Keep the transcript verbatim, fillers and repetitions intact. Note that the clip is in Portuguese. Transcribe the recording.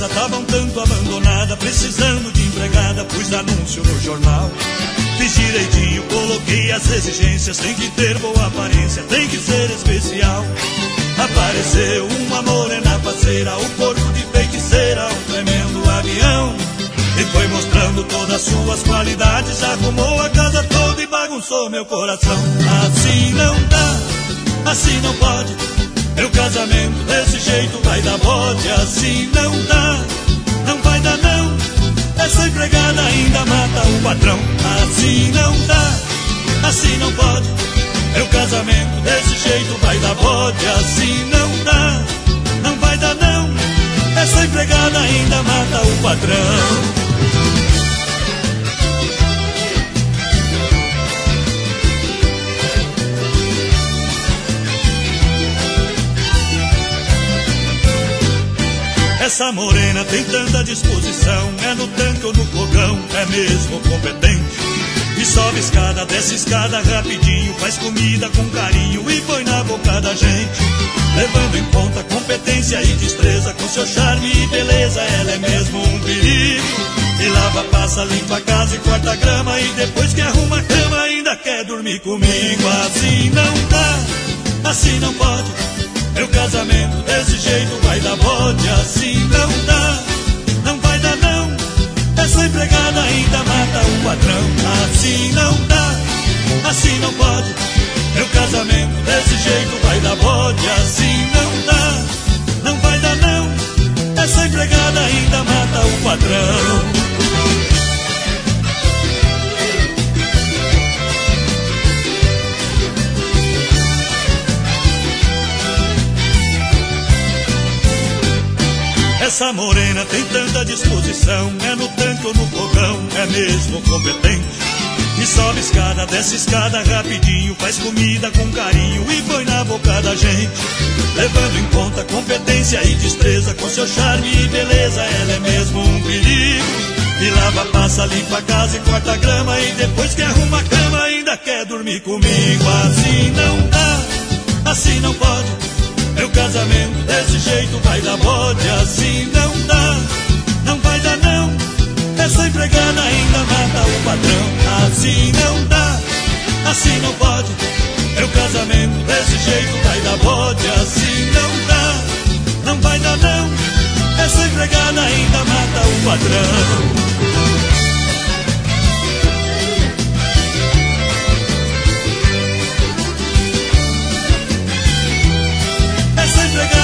casa tava um tanto abandonada, precisando de empregada, pus anúncio no jornal. Fiz direitinho, coloquei as exigências, tem que ter boa aparência, tem que ser especial. Apareceu uma morena parceira, o corpo de feiticeira, um tremendo avião. E foi mostrando todas as suas qualidades, arrumou a casa toda e bagunçou meu coração. Assim não dá, assim não pode, meu casamento desse jeito vai dar bode. Assim não dá, não vai dar não, essa empregada ainda mata o patrão. Assim não dá, assim não pode, meu casamento desse jeito vai dar bode. Assim não dá, não vai dar não, essa empregada ainda mata o patrão. Essa morena tem tanta disposição, é no tanque ou no fogão, é mesmo competente. E sobe escada, desce escada rapidinho, faz comida com carinho e põe na boca da gente. Levando em conta competência e destreza, com seu charme e beleza, ela é mesmo um perigo. E lava, passa, limpa a casa e corta a grama, e depois que arruma a cama ainda quer dormir comigo. Assim não dá, assim não pode, meu casamento desse jeito vai dar bode. Assim não dá, não vai dar não, essa empregada ainda mata o patrão. Assim não dá, assim não pode, meu casamento desse jeito vai dar bode. Assim não dá, não vai dar não, essa empregada ainda mata o patrão. Essa morena tem tanta disposição, é no tanque ou no fogão, é mesmo competente. E sobe escada, desce escada rapidinho, faz comida com carinho e põe na boca da gente. Levando em conta competência e destreza, com seu charme e beleza, ela é mesmo um perigo. E lava, passa, limpa a casa e corta a grama, e depois que arruma a cama ainda quer dormir comigo. Assim não dá, assim não pode, meu casamento desse jeito vai dar bode. Assim não dá, não vai dar não, essa empregada ainda mata o patrão. Assim não dá, assim não pode, meu casamento desse jeito vai dar bode. Assim não dá, não vai dar não, essa empregada ainda mata o patrão. Essa empregada